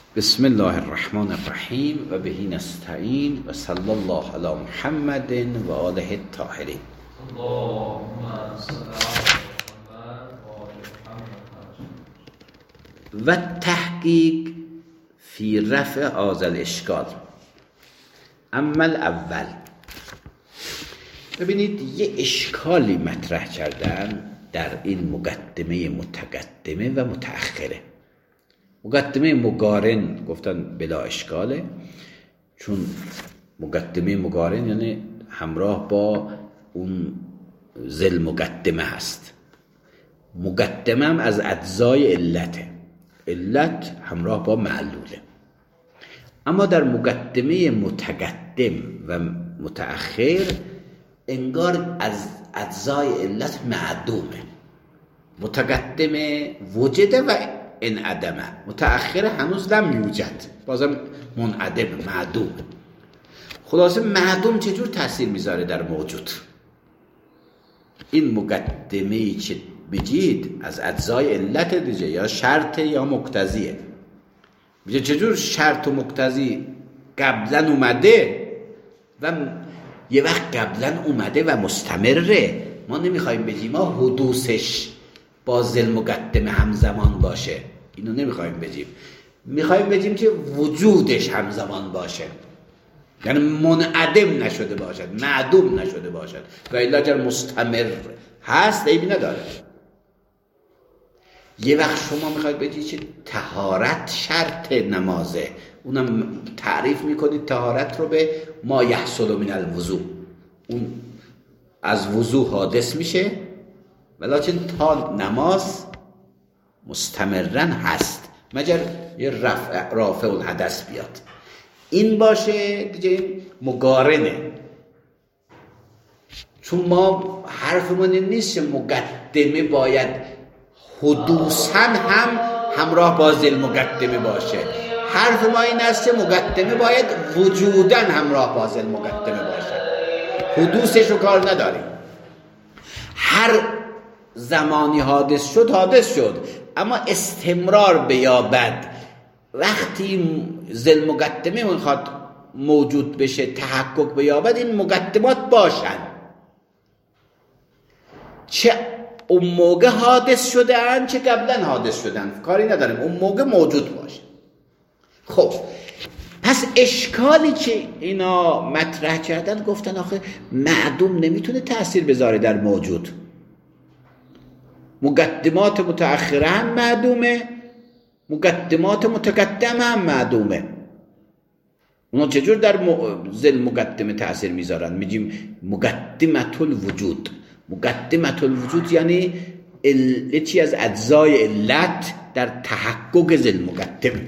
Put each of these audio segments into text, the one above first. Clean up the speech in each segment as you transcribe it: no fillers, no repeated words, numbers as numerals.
بسم الله الرحمن الرحیم و بهی نستعین و صلی الله علی محمد و آله الطاهرین. و تحقیق فی رفع هذا الاشکال. اما الاول، ببینید یه اشکالی مطرح کردن در این مقدمه متقدمه و متأخره. مقدمه مقارن گفتن بلا اشکاله، چون مقدمه مقارن یعنی همراه با اون ذل مقدمه هست. مقدمه هم از اجزای علته، علت همراه با معلوله. اما در مقدمه متقدم و متأخر انگار از اجزای علت معدومه. متقدمه وجده و انعدمه، متأخر هنوز لم یوجد، بازم منعدم، معدوم. خلاصه معدوم چجور تأثیر میذاره در موجود؟ این مقدمه‌ای که بگید از اجزای علت دیگه، یا شرط یا مقتضیه. میگه چجور شرط و مقتضی قبلا اومده و یه وقت قبلا اومده و مستمره. ما نمیخوایم بگیم ما حدوثش با ذل مقدمه همزمان باشه، اینو نمیخوایم بگیم. میخوایم بگیم که وجودش همزمان باشه، یعنی منعدم نشده باشد، معدوم نشده باشد. و الا اگر مستمر هست عیبی نداره. یه وقت شما میخواید بگید که طهارت شرط نمازه، اونم تعریف میکنید طهارت رو به ما یحصل من الوضوء، اون از وضوء حادث میشه ولیکن تا نماز مستمرن هست، مگر یه رافع الحدث بیاد. این باشه دیگه مقارنه، چون ما حرفمون نیست که مقدمه باید حدوثاً هم همراه با ذل مقدمه باشه. حرف ما این است که مقدمه باید وجوداً همراه با ذل مقدمه باشه. حدوثش رو کار نداریم، هر زمانی حادث شد، اما استمرار بیابد. وقتی ذل مقدمه میخواد موجود بشه، تحقق بیابد، این مقدمات باشن، چه اون موقع حادث شده اند چه قبلا حادث شدن، کاری نداریم، اون موقع موجود باشه. خب پس اشکالی که اینا مطرح کردن، گفتن آخه معدوم نمیتونه تأثیر بذاره در موجود. مقدمات متأخره هم معدومه، مقدمات متقدمه هم معدومه. اونا چجور در ذل مقدمه تأثیر میذارن؟ میگیم مقدمت الوجود. مقدمت الوجود یعنی چی از اجزای علت در تحقق ذل مقدمه.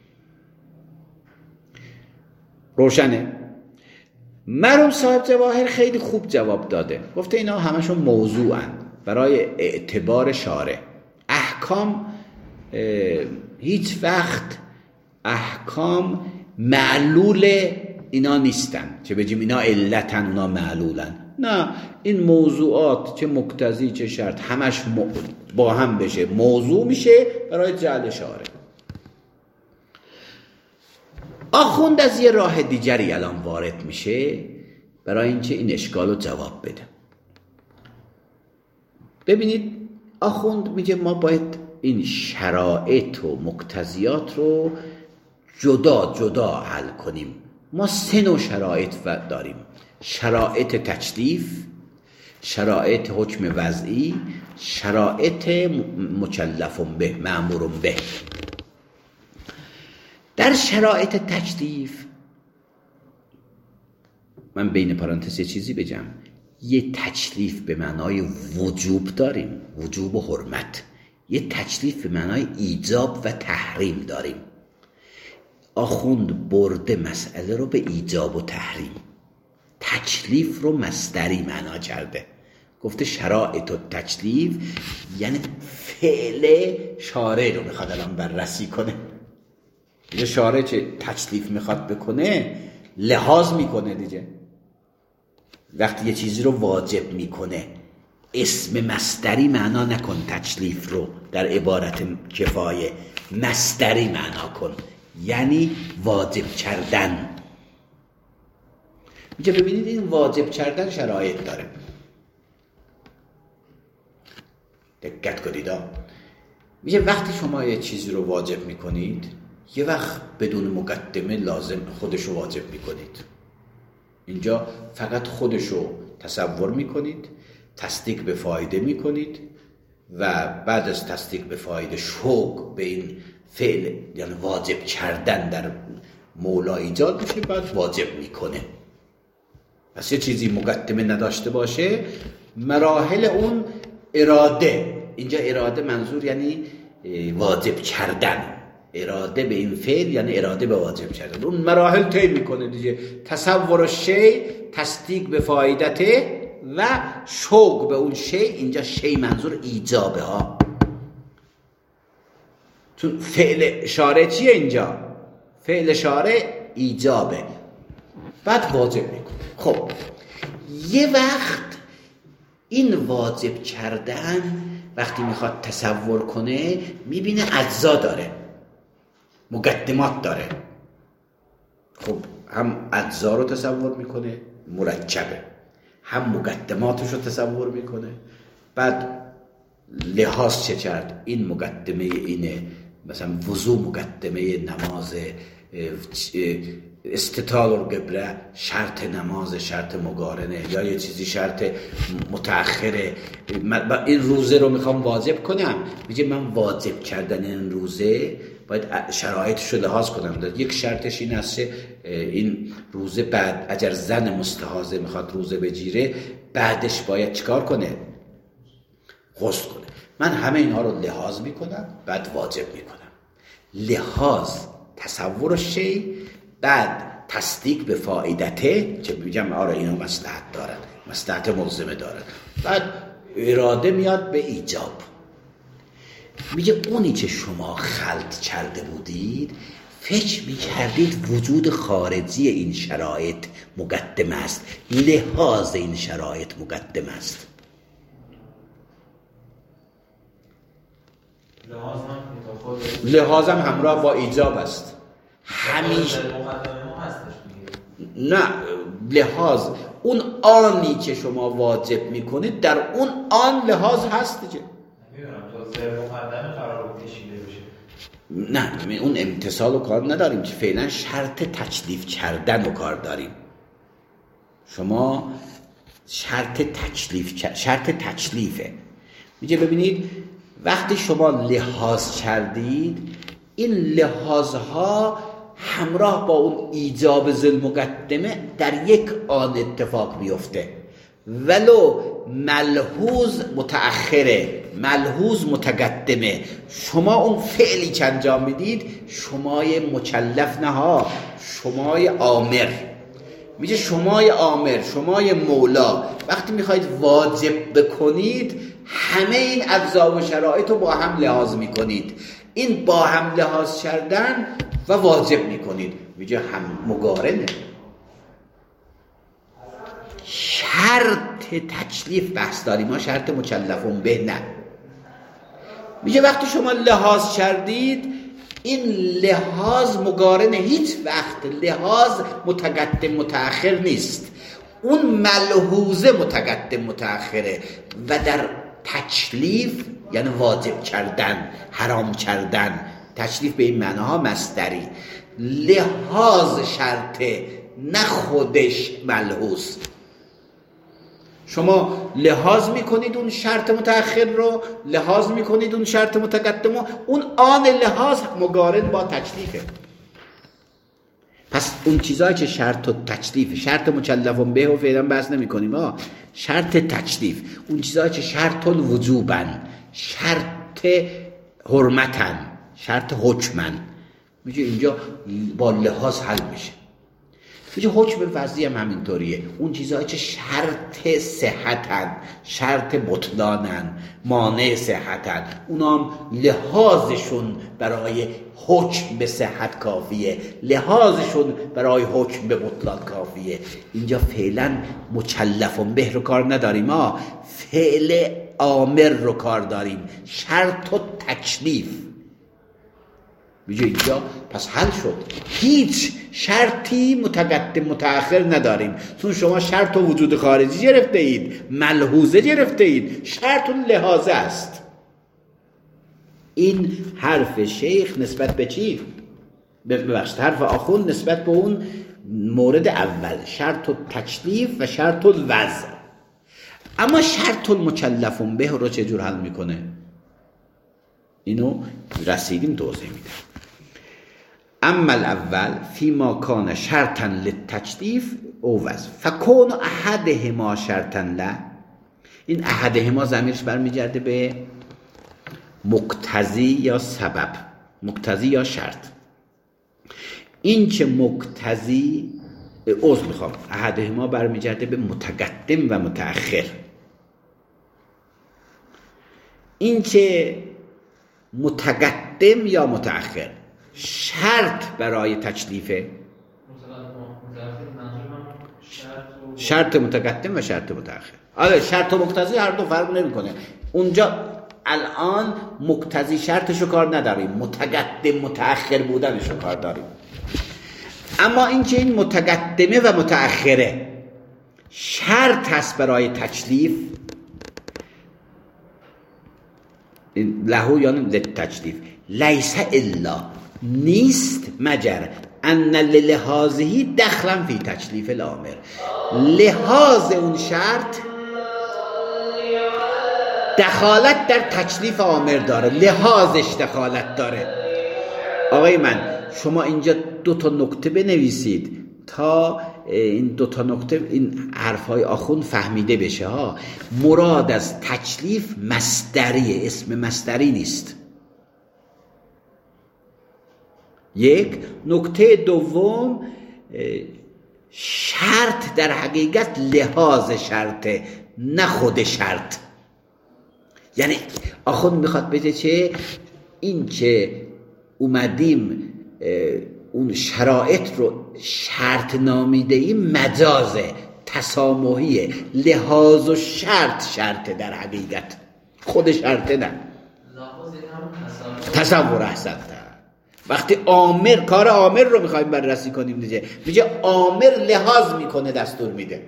روشنه؟ مرحوم صاحب جواهر خیلی خوب جواب داده، گفته اینا همشون موضوعن برای اعتبار شارع. احکام هیچ وقت احکام معلول اینا نیستن چه بگیم اینا علتن اونا معلولن. نه، این موضوعات چه مقتضی چه شرط همش با هم بشه موضوع میشه برای جعل شارع. آخوند از یه راه دیگری الان وارد میشه برای اینکه این اشکال رو جواب بده. ببینید آخوند میگه ما باید این شرایط و مقتضیات رو جدا جدا حل کنیم. ما 3 نوع شرایط داریم: شرایط تکلیف، شرایط حکم وضعی، شرایط مکلف به، مأمور به. در شرایط تکلیف من بین پرانتز یه چیزی بگم، یه تکلیف به معنای وجوب داریم، وجوب و حرمت. یه تکلیف به معنای ایجاب و تحریم داریم. آخوند برده مسئله رو به ایجاب و تحریم، تکلیف رو مصدری معنا کرده. گفته شرایط و تکلیف یعنی فعل شارع رو میخواد الان بررسی کنه. یه شارع چه تکلیف میخواد بکنه لحاظ میکنه دیگه. وقتی یه چیزی رو واجب میکنه اسم مصدری معنا نکن، تکلیف رو در عبارت کفایه مصدری معنا کن. یعنی واجب کردن. میگه ببینید این واجب کردن شرایط داره. دقت کنید. میگه وقتی شما یه چیزی رو واجب میکنید، یه وقت بدون مقدمه لازم خودشو واجب میکنید. اینجا فقط خودشو تصور میکنید، تصدیق به فایده میکنید و بعد از تصدیق به فایده شوق به این فعل یعنی واجب کردن در مولا ایجاد میشه، بعد واجب میکنه. پس یه چیزی مقدمه نداشته باشه، مراحل اون اراده، اینجا اراده منظور یعنی واجب کردن، اراده به این فعل یعنی اراده به واجب کردن، اون مراحل طی میکنه دیگه. تصور شی، تصدیق به فایدته و شوق به اون شی. اینجا شی منظور ایجابه ها، چون فعل شارع چیه اینجا؟ فعل شارع ایجابه، بعد واجب میکنه. خب یه وقت این واجب کردن وقتی میخواد تصور کنه میبینه اجزا داره، مقدمات داره. خب هم اجزا رو تصور میکنه مرکبه، هم مقدماتش رو تصور میکنه. بعد لحاظ چه کرد؟ این مقدمه اینه، مثلا وضو مقدمه نماز، استطال القبله شرط نماز، شرط مقارنه، یا یه چیزی شرط متأخره. این روزه رو میخوام واجب کنم، میگه من واجب کردن این روزه باید شرایطش رو لحاظ کنم. یک شرطش این است این روزه بعد اگر زن مستحاضه میخواد روزه بگیره بعدش باید چیکار کنه؟ غسل کنه. من همه اینها رو لحاظ میکنم بعد واجب میکنم. لحاظ تصور شی، بعد تصدیق به فایدته که میگم آره اینا مصلحت دارن، مصلحت ملزمه دارن، بعد اراده میاد به ایجاب. میگه اونی که شما خلط کرده بودید فکر میکردید وجود خارجی این شرایط مقدم است، لحاظ این شرایط مقدم است. لحاظم همراه با ایجاب است. همیشه نه، لحاظ اون آنی که شما واجب میکنید در اون آن لحاظ هست دیگه. نه اون امتصال و کار نداریم که فعلا شرط تکلیف کردن و کار داریم. شما شرط تکلیفه. میگه ببینید وقتی شما لحاظ کردید این لحاظها همراه با اون ایجاب ذل مقدمه در یک آن اتفاق بیفته، ولو ملحوظ متأخره ملحوظ متقدمه. شما اون فعلی که انجام میدید شمای مکلف نها، شمای آمر. میگه شمای آمر، شمای مولا وقتی میخواید واجب بکنید همه این اجزا و شرایط رو با هم لحاظ میکنید. این با هم لحاظ کردن و واجب میکنید. میگه هم مقارنه. شرط تکلیف بحث داریم، ما شرط مکلفون به نه. میگه وقتی شما لحاظ کردید این لحاظ مقارنه، هیچ وقت لحاظ متقدم متأخر نیست. اون ملحوظه متقدم متأخره و در تکلیف یعنی واجب کردن، حرام کردن، تکلیف به این معناها مصدری. لحاظ شرطه نه خودش ملحوظ. شما لحاظ میکنید اون شرط متأخر رو، لحاظ میکنید اون شرط متقدم رو، اون آن لحاظ مقارن با تکلیفه. پس اون چیزایی که شرط و تکلیف، شرط مکلفون به و فعلا بحث نمی کنیم، شرط تکلیف، اون چیزایی که شرط الوجوبن، شرط حرمتن، شرط حکمن، میگه اینجا با لحاظ حل میشه. میگه حکم وضعی هم همینطوریه. اون چیزایی که شرط صحتن، شرط بطلانن، مانع صحتن، اونام لحاظشون برای حکم به صحت کافیه، لحاظشون برای حکم به بطلان کافیه. اینجا فعلا مکلفون به رو کار نداریم، فعل آمر رو کار داریم، شرط و تکلیف. میگه اینجا پس حل شد، هیچ شرطی متقدم متأخر نداریم، چون شما شرط و وجود خارجی گرفته اید، ملحوظه گرفته اید، شرط و لحاظه است. این حرف شیخ نسبت به چی؟ ببخشید حرف آخوند نسبت به اون مورد اول، شرط و تکلیف و شرط الوضع. اما شرط المکلف به رو چجور حل میکنه؟ اینو رسیدیم توضیح میده. اما الاول فیما کان شرطا للتکلیف او وضع فکون احدهما شرطا له. این احدهما ضمیرش برمیگرده به مقتضی یا سبب، مقتضی یا شرط. این که مقتضی احدهما برمیگرده به متقدم و متأخر. این که متقدم یا متأخر شرط برای تکلیفه، شرط متقدم و شرط متأخر. آره شرط و مقتضی هر دو فرق نمیکنه. اونجا الان مقتضی شرطشو کار نداریم، متقدم متأخر بودنشو کار داریم. اما اینکه این متقدمه و متأخره شرط هست برای تکلیف، لهو یعنی للتکلیف، لیس الا نیست مگر ان للحاظه دخلا فی تکلیف الامر، لحاظ اون شرط دخالت در تکلیف آمر داره، لحاظش دخالت داره. آقای من شما اینجا 2 نکته بنویسید تا این 2 نکته، این حرفهای آخوند فهمیده بشه ها. مراد از تکلیف مصدریه، اسم مصدری نیست. یک نکته دوم، شرط در حقیقت لحاظ شرطه نه خود شرط. یعنی آخوند میخواد بگه چه؟ این که اومدیم اون شرایط رو شرط نامیده ایم مجازه، تسامحیه، لحاظ و شرطه در حقیقت، خود شرطه نه. تصور احسنت. وقتی آمر، کار آمر رو میخوایم بررسی کنیم دیگه، میگه آمر لحاظ میکنه، دستور میده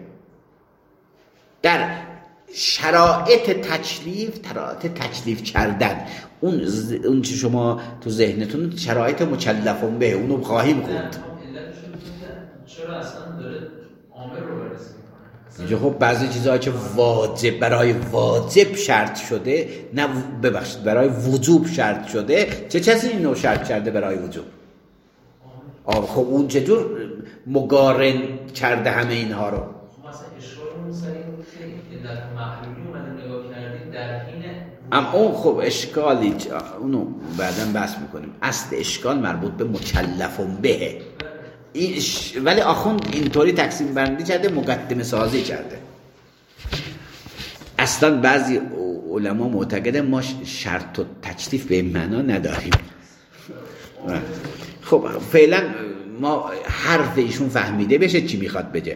در شرایط تکلیف کردن. اون چی شما تو ذهنتون شرایط مکلفون به اونو خواهیم خوند. چرا اصلا داره آمر رو بررسی میکنه؟ خب بعضی چیزها که واجب، برای واجب شرط شده، نه ببخشید برای وجوب شرط شده، چه کسی اینو شرط کرده برای وجوب؟ خب اون چطور مقارن کرده همه اینها رو؟ خب مثلا اشکالمون سر این بود که در محلولی اومده نگاه کردید در حین اما اون خب اشکالی اونو بعداً بحث میکنیم. اصل اشکال مربوط به مکلفون بهه، ولی آخوند اینطوری تقسیم بندی کرده، مقدمه سازی کرده. اصلا بعضی علما معتقده ما شرط و تکلیف به این معنا نداریم. خب فعلا ما حرف ایشون فهمیده بشه چی میخواد بگه.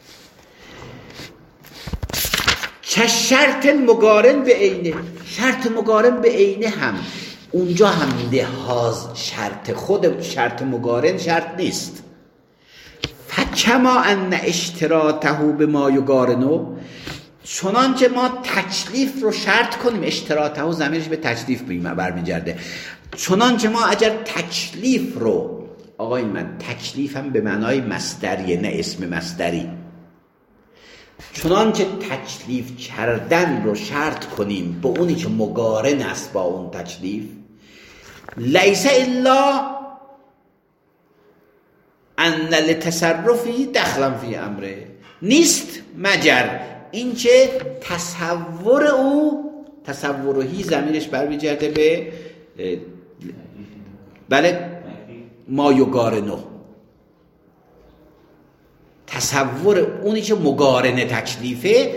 چه شرط مقارن به عینه، شرط مقارن به عینه هم اونجا هم لحاظ شرط، خود شرط مقارن شرط نیست. فکما ان اشتراطه به ما یقارنو، چنانچه ما تکلیف رو شرط کنیم، اشتراطه ضمیرش به تکلیف برمیگرده، چنانچه ما اگر تکلیف رو، آقای من تکلیف هم به معنای مصدریه نه اسم مصدری، چنانچه تکلیف کردن رو شرط کنیم به اونی که مقارن است با اون تکلیف، لیس الا ان لتصرفی دخلا فی امره، نیست مگر اینکه تصور او، تصورهی ضمیرش برمیگرده به بله ما یقارنو، تصور اونی که مقارن تکلیفه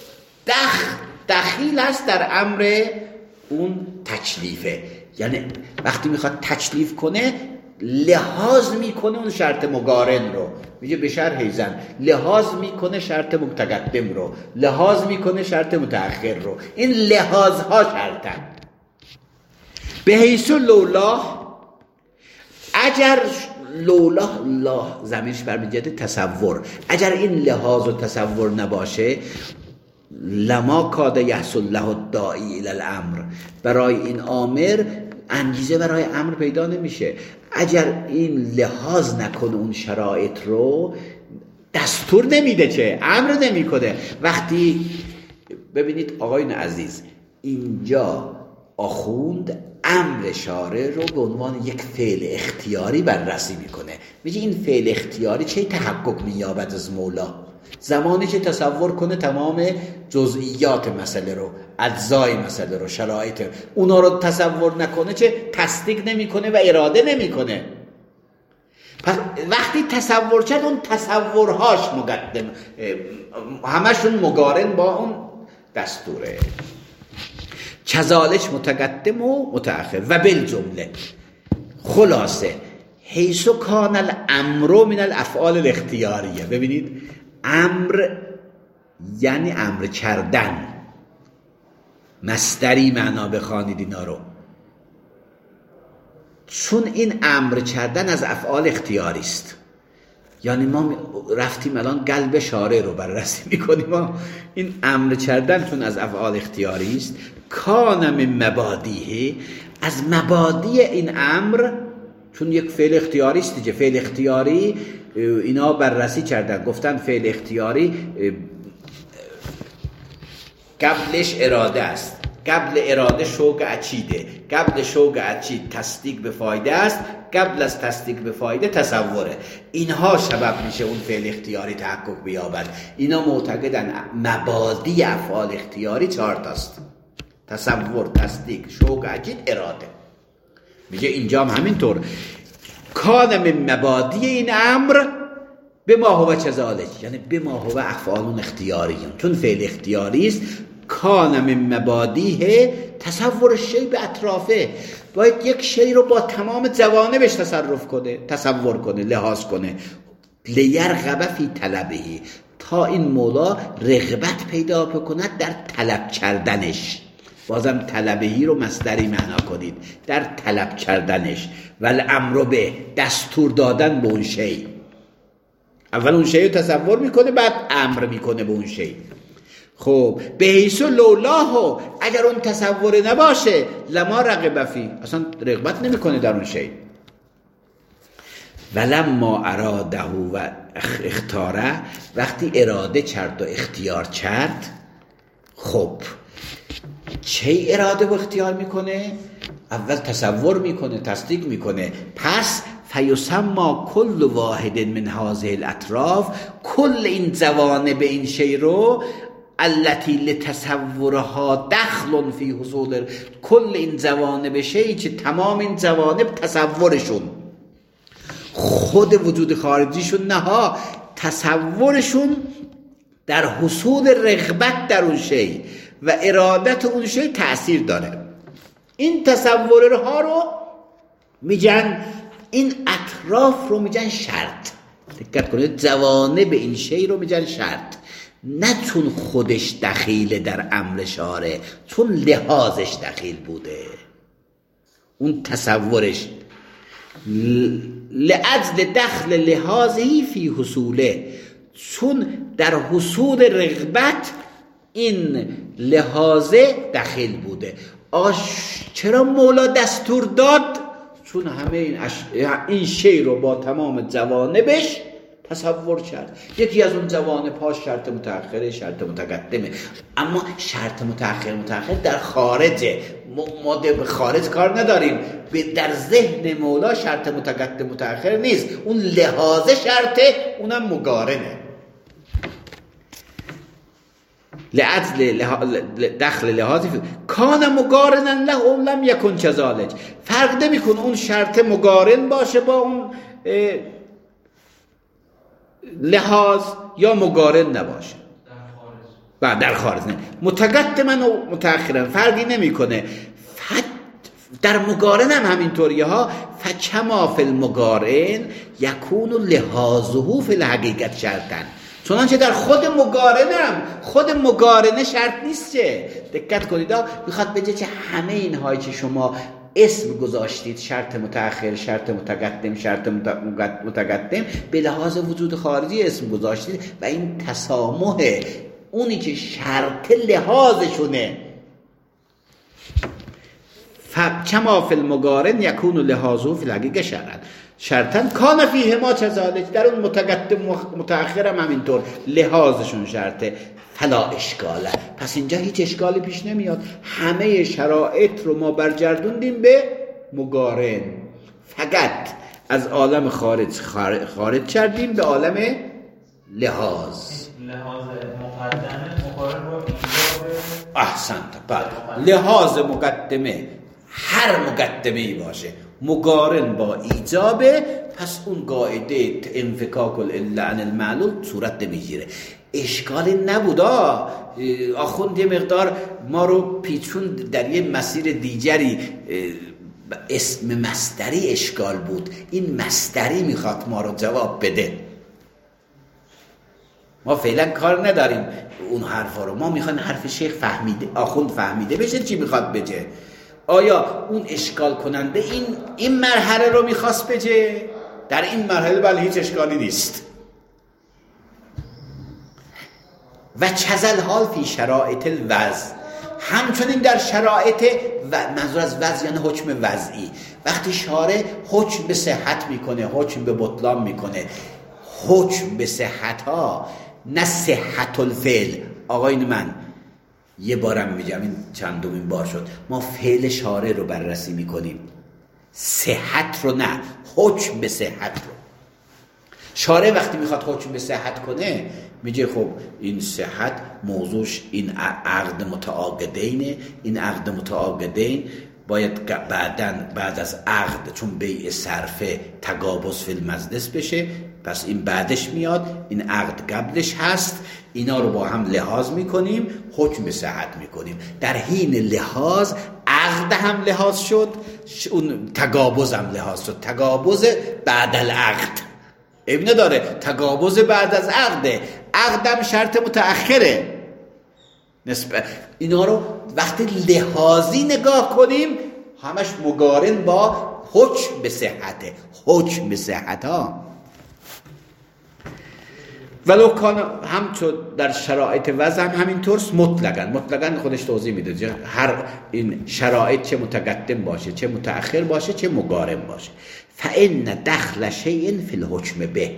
دخیل است در امر اون تکلیفه. یعنی وقتی میخواد تکلیف کنه لحاظ میکنه اون شرط مقارن رو، میگه به شرح زن لحاظ میکنه شرط متقدم رو، لحاظ میکنه شرط متأخر رو، این لحاظ ها شرطن. به حیث لولا اگر لولا الله زمینش برمیگرده تصور، اگر این لحاظ و تصور نباشه لما کاد یحصل له الداعی الی الامر، برای این آمر انگیزه برای امر پیدا نمیشه. اگر این لحاظ نکنه اون شرایط رو دستور نمیده، چه امر نمیکنه. وقتی ببینید آقایون عزیز، اینجا آخوند امر شارع رو به عنوان یک فعل اختیاری بررسی میکنه. میگه این فعل اختیاری چه تحقق مییابد از مولا؟ زمانی که تصور کنه تمام جزئیات مسئله رو، اجزای مسئله رو، شرایط اونا رو تصور نکنه، چه تصدیق نمیکنه و اراده نمیکنه. پس وقتی تصور کرد اون تصورهاش مقدم، همشون مقارن با اون دستوره. کذالک متقدم و متأخر و بالجمله، خلاصه حیث کان الامر من الافعال الاختیاریه. ببینید امر یعنی امر کردن، مصدری معنا بخوانید اینا رو، چون این امر کردن از افعال اختیاری است. یعنی ما رفتیم الان قلب شارع رو بررسی میکنیم، ما این امر کردن چون از افعال اختیاری است، کان من مبادیه، از مبادی این امر، چون یک فعل اختیاری است دیگه. فعل اختیاری اینا بررسی کردن، گفتن فعل اختیاری قبلش اراده است، قبل اراده شوق اچیده، قبل شوق اچید تصدیق به فایده است، قبل از تصدیق به فایده تصوره. اینها سبب میشه اون فعل اختیاری تحقق بیابد. اینا معتقدن مبادی افعال اختیاری 4 تاست: تصور، تصدیق، شوق اچید، اراده. میگه اینجا هم همینطور، کان من مبادی این امر به ما هو کذالک، یعنی به ما هو افعال اختیاریون، چون فعل اختیاری است. کان من مبادیه تصور شی به اطرافه، باید یک شی رو با تمام جوانبش تصور کنه، لحاظ کنه. لیرغب فی طلبه، تا این مولا رغبت پیدا بکند در طلب کردنش. بازم طلبهی رو مصدری معنا کنید، در طلب کردنش. والامر به، دستور دادن به اون شی. اول اون شی رو تصور میکنه، بعد امر میکنه به اون شی. خب به حیث لولاه، اگر اون تصور نباشه لما رغب فی، اصلا رغبت نمیکنه در اون شی. ولما اراده و اختاره، وقتی اراده کرد و اختیار کرد، خب چه اراده و اختیار میکنه؟ اول تصور میکنه، تصدیق میکنه. پس فیسما کل واحد من هذه الاطراف، کل این جوانب این شی رو التي لتصورها دخل فی حصول، کل این جوانب شی که تمام این جوانب تصورشون، خود وجود خارجیشون نه، تصورشون در حصول رغبت در اون شی و ارادت اون شی تأثیر داره. این تصورها رو میگن، این اطراف رو میگن شرط. دقت کنید، جوانب این شی رو میگن شرط، نه چون خودش دخیل در امر شارع، چون لحاظش دخیل بوده، اون تصورش لأجل دخل لحاظی فی حصوله، چون در حصول رغبت این لحاظه دخیل بوده. چرا مولا دستور داد؟ چون همه این شی رو با تمام جوانبش تصور کرد. یکی از اون جوانب‌ها شرط متأخره، شرط متقدمه. اما شرط متأخر در خارجه، ما به خارج کار نداریم. در ذهن مولا شرط متقدم متأخر نیست، اون لحاظ شرطه، اونم مقارنه. لعدل دخل لحاظی کان مقارنا له لم یکن کذالک، فرق نمیکنه اون شرط مقارن باشه با اون لحاظ یا مقارن نباشه. در خارج نه، متقدما و متأخرا فرقی نمیکنه. در مقارن هم همینطوریه ها. فکما فی المقارن یکون لحاظه فی الحقیقت شرطا، چنانچه در خود مقارنه شرط نیست. چه دقت کنید، میخواد بگه که همه اینهایی که شما اسم گذاشتید، شرط متأخر، شرط متقدم، شرط متقدم، به لحاظ وجود خارجی اسم گذاشتید و این تسامح اونی که شرط لحاظشونه. کما فی المقارن یکون لحاظه فی الحقیقه شرعا شرطا کان فیه ما چذالک، در اون متقدم و متأخر هم همینطور لحاظشون شرطه. فلا اشکاله، پس اینجا هیچ اشکالی پیش نمیاد. همه شرایط رو ما برگردوندیم به مقارن، فقط از عالم خارج کردیم به عالم لحاظ. لحاظ مقدمه مقارن رو اینجا به احسنت. بعد لحاظ مقدمه هر مقدمه‌ای باشه مقارن با ایجابه، پس اون قاعده انفکاک العله عن المعلول صورت نمیگیره. اشکالی نبود. آخوند یه مقدار ما رو پیچون در یه مسیر دیگری، اسم مصدری اشکال بود. این مصدری میخواد ما رو جواب بده. ما فعلا کار نداریم اون حرفا رو، ما میخوایم حرف شیخ فهمیده، آخوند فهمیده بشه چی میخواد بگه. آیا اون اشکال کننده این مرحله رو میخواست بگه؟ در این مرحله بله هیچ اشکالی نیست. و چزل حال فی شرایط الوضع، همچنین در شرایط منظور از وضع یعنی حکم وضعی، وقتی شارع حکم به صحت میکنه، حکم به بطلان میکنه، حکم به صحت ها نه صحت الفعل. آقایون من یه بارم میگم، این چندمین بار شد، ما فعل شارع رو بررسی میکنیم، صحت رو نه، حکم به صحت رو. شارع وقتی میخواد حکم به صحت کنه میگه خب این صحت موضوعش این عقد متعاقدینه، این عقد متعاقدین باید بعد از عقد چون بیع صرفه تقابض فی المجلس بشه، پس این بعدش میاد، این عقد قبلش هست، اینا رو با هم لحاظ میکنیم، حکم به صحت میکنیم. در حین لحاظ عقد هم لحاظ شد، اون تقابض هم لحاظ شد. تقابض بعد العقد ابن داره، تقابض بعد از عقده، عقدم شرط متأخره. نسبت اینا رو وقتی لحاظی نگاه کنیم همش مقارن با حکم به صحته، حکم به صحت ها. ولو کان همچون در شرایط وضع هم همینطور مطلقاً خودش توضیح میده، هر این شرایط چه متقدم باشه، چه متأخر باشه، چه مقارن باشه. فإن دخل شیء فی الحکم به،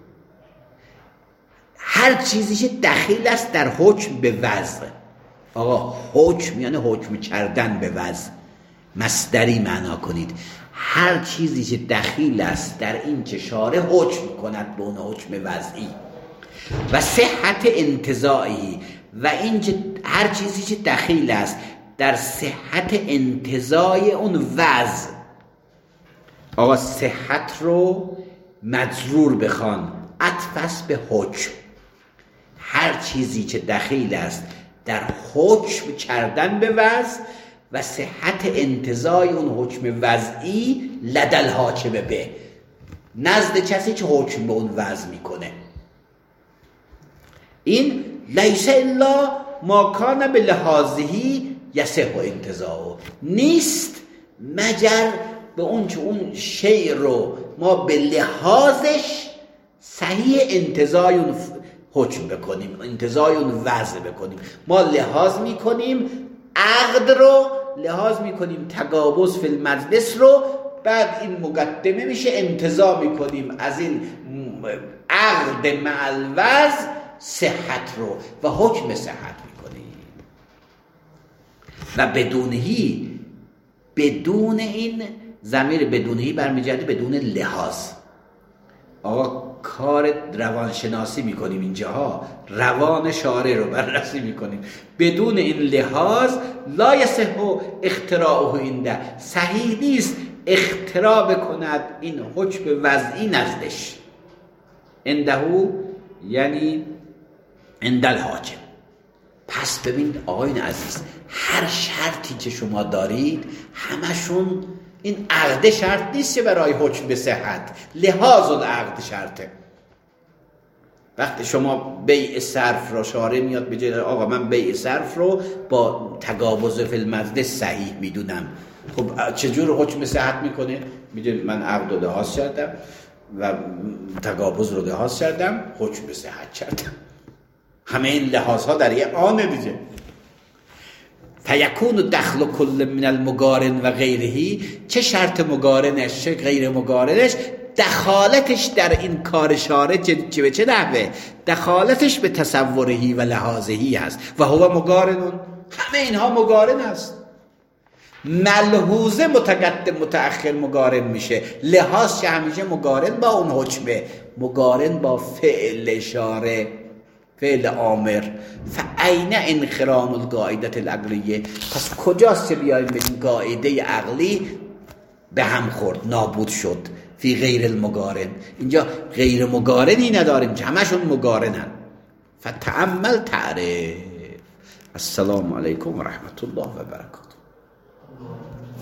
هر چیزی که دخیل است در حکم به وضع. آقا حکم یعنی حکم کردن به وضع، مصدری معنا کنید. هر چیزی که دخیل است در این که شارع حکم کند به اون حکم وضعی و صحت انتزاعی، و این که هر چیزی که دخیل است در صحت انتزاع اون وضع. آقا صحت رو مجرور بخوان، عطف به حکم. هر چیزی که دخیل است در حکم کردن به وضع و صحت انتزاع اون حکم وضعی لدل حاکم به، نزد کسی که حکم به اون وضع میکنه. این لیس الا ما کان به لحاظهی یصح انتزاعه، نیست مگر به اون که اون شیء رو ما به لحاظش صحیح انتزاع اون حکم بکنیم، انتزاع اون وضع بکنیم. ما لحاظ میکنیم عقد رو، لحاظ میکنیم تقابض فی المجلس رو، بعد این مقدمه میشه انتزاع میکنیم از این عقد مع الوضع صحت رو و حکم صحت میکنیم. و بدون این ضمیر بدونهی برمیگرده بدون لحاظ. آقا کار روانشناسی میکنیم اینجاها، روان شارع رو بررسی میکنیم. بدون این لحاظ لا یصح اختراعه عنده، صحیح نیست اختراع بکند این حکم وضعی نزدش. عنده یعنی عند الحاکم. پس ببین آقایون عزیز، هر شرطی که شما دارید همشون این عقد شرط نیست که برای حکم به صحت، لحاظ العقد شرطه. وقتی شما بیع صرف رو شارع میاد بگه آقا من بیع صرف رو با تقابض فی المجلس صحیح میدونم، خب چجور حکم صحت میکنه؟ میدونید من عقد رو لحاظ کردم و تقابض رو لحاظ کردم، حکم صحت کردم. همه این لحاظ ها در یه آنه دیگه. فیکون دخل کل من المقارن و غیرهی، چه شرط مقارنش چه غیر مقارنش، دخالتش در این کار شارع چه به چه نحوه؟ دخالتش به تصورهی و لحاظهی هست و هو مقارنون، همه اینها مقارن هست. ملحوظه متقدم متأخر مقارن میشه، لحاظ که همیشه مقارن با اون حکمه، مقارن با فعل شارع، فعل آمر. فاین انخرام القاعده العقلیه، پس کجاست که بیایم به این قاعده عقلی به هم خورد، نابود شد؟ فی غیر المقارن، اینجا غیر مقارنی نداریم که همشون مقارنن. فتأمل تعرف. السلام علیکم و رحمت الله و برکاته.